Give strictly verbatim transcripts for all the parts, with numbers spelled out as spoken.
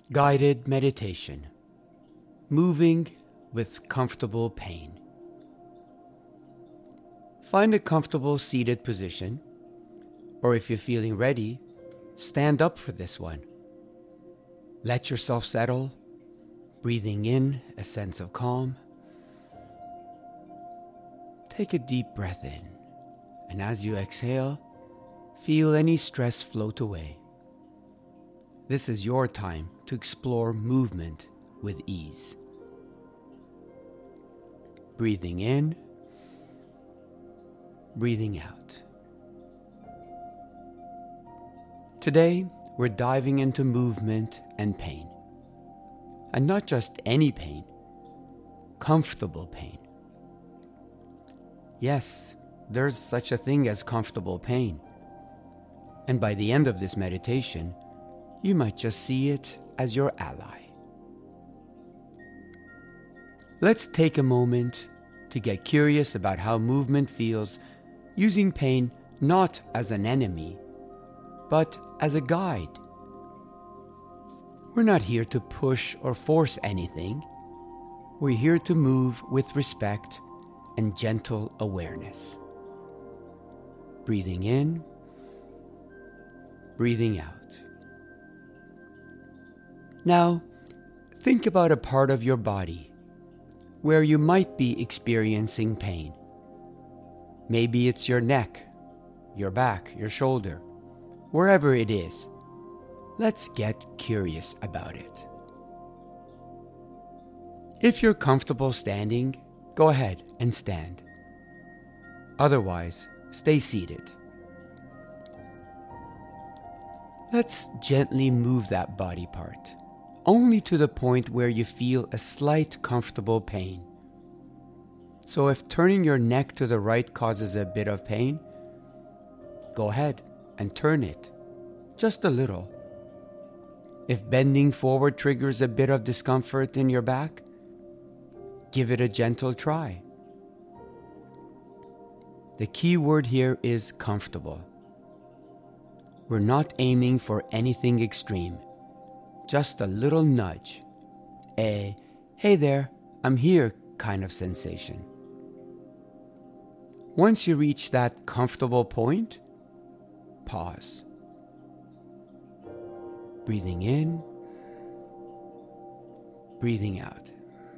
Guided meditation. Moving with comfortable pain. Find a comfortable seated position, or if you're feeling ready, stand up for this one. Let yourself settle, breathing in a sense of calm. Take a deep breath in, and as you exhale, feel any stress float away. This is your time to explore movement with ease. Breathing in, breathing out. Today, we're diving into movement and pain. And not just any pain, comfortable pain. Yes, there's such a thing as comfortable pain. And by the end of this meditation, you might just see it as your ally. Let's take a moment to get curious about how movement feels, using pain not as an enemy, but as a guide. We're not here to push or force anything. We're here to move with respect and gentle awareness. Breathing in, breathing out. Now, think about a part of your body where you might be experiencing pain. Maybe it's your neck, your back, your shoulder, wherever it is. Let's get curious about it. If you're comfortable standing, go ahead and stand. Otherwise, stay seated. Let's gently move that body part, only to the point where you feel a slight comfortable pain. So if turning your neck to the right causes a bit of pain, go ahead and turn it, just a little. If bending forward triggers a bit of discomfort in your back, give it a gentle try. The key word here is comfortable. We're not aiming for anything extreme. Just a little nudge, a "hey there, I'm here" kind of sensation. Once you reach that comfortable point, pause. Breathing in, breathing out.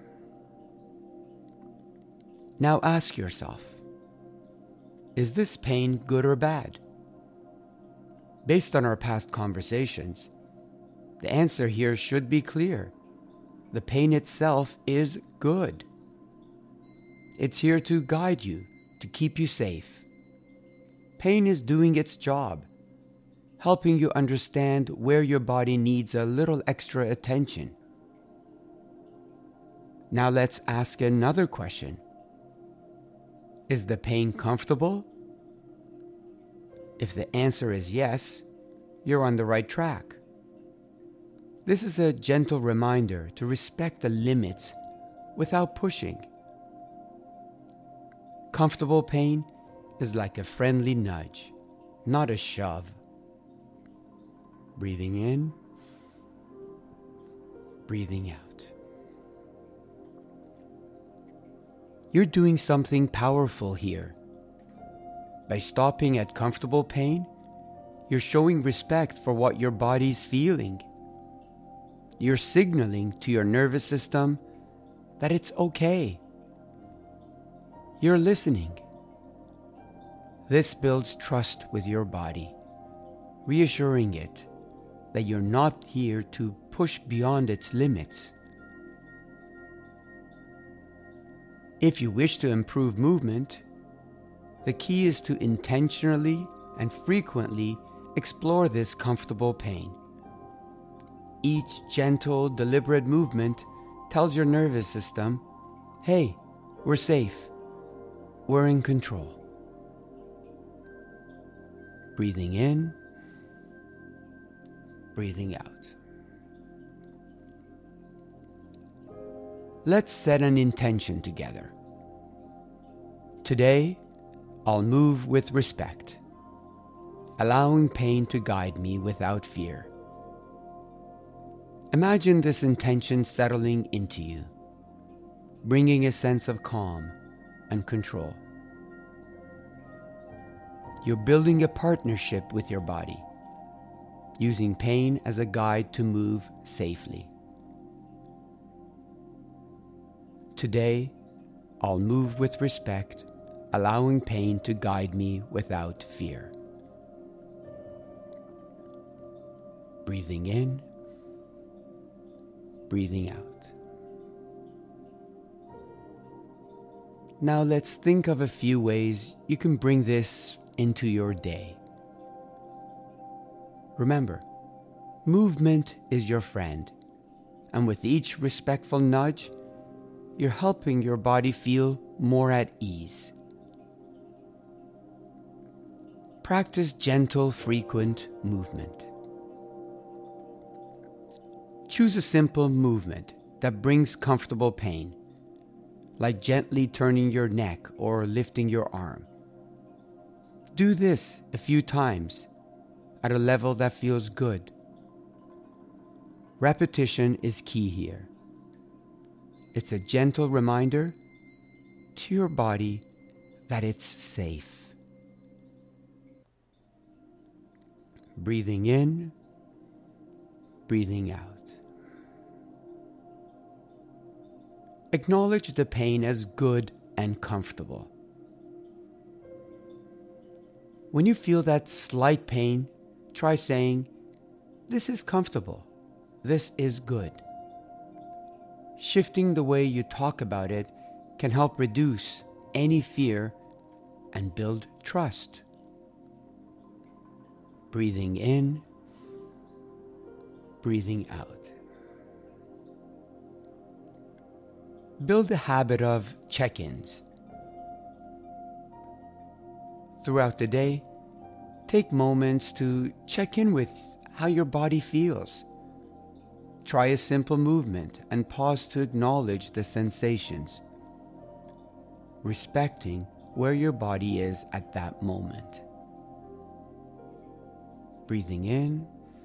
Now ask yourself, is this pain good or bad? Based on our past conversations, the answer here should be clear. The pain itself is good. It's here to guide you, to keep you safe. Pain is doing its job, helping you understand where your body needs a little extra attention. Now let's ask another question. Is the pain comfortable? If the answer is yes, you're on the right track. This is a gentle reminder to respect the limits without pushing. Comfortable pain is like a friendly nudge, not a shove. Breathing in, breathing out. You're doing something powerful here. By stopping at comfortable pain, you're showing respect for what your body's feeling. You're signaling to your nervous system that it's okay. You're listening. This builds trust with your body, reassuring it that you're not here to push beyond its limits. If you wish to improve movement, the key is to intentionally and frequently explore this comfortable pain. Each gentle, deliberate movement tells your nervous system, hey, we're safe, we're in control. Breathing in, breathing out. Let's set an intention together. Today, I'll move with respect, allowing pain to guide me without fear. Imagine this intention settling into you, bringing a sense of calm and control. You're building a partnership with your body, using pain as a guide to move safely. Today, I'll move with respect, allowing pain to guide me without fear. Breathing in, breathing out. Now let's think of a few ways you can bring this into your day. Remember, movement is your friend, and with each respectful nudge, you're helping your body feel more at ease. Practice gentle, frequent movement. Choose a simple movement that brings comfortable pain, like gently turning your neck or lifting your arm. Do this a few times at a level that feels good. Repetition is key here. It's a gentle reminder to your body that it's safe. Breathing in, breathing out. Acknowledge the pain as good and comfortable. When you feel that slight pain, try saying, "This is comfortable. This is good." Shifting the way you talk about it can help reduce any fear and build trust. Breathing in, breathing out. Build the habit of check-ins. Throughout the day, take moments to check in with how your body feels. Try a simple movement and pause to acknowledge the sensations, respecting where your body is at that moment. Breathing in,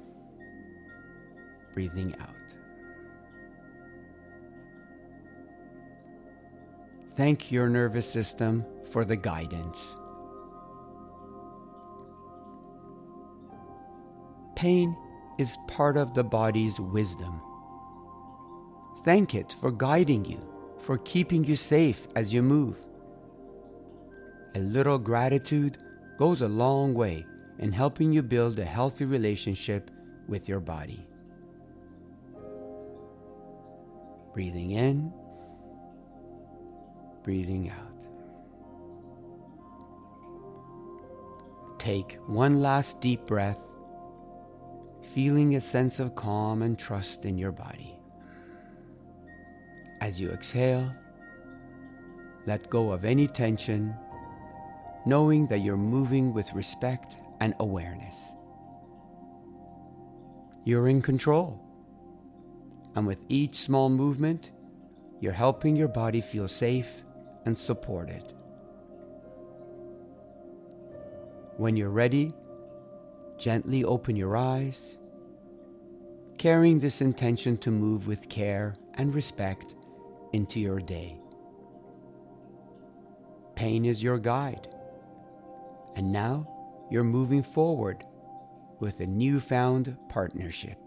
breathing out. Thank your nervous system for the guidance. Pain is part of the body's wisdom. Thank it for guiding you, for keeping you safe as you move. A little gratitude goes a long way in helping you build a healthy relationship with your body. Breathing in, breathing out. Take one last deep breath, feeling a sense of calm and trust in your body. As you exhale, let go of any tension, knowing that you're moving with respect and awareness. You're in control, and with each small movement, you're helping your body feel safe and supported. When you're ready, gently open your eyes, carrying this intention to move with care and respect into your day. Pain is your guide, and now you're moving forward with a newfound partnership.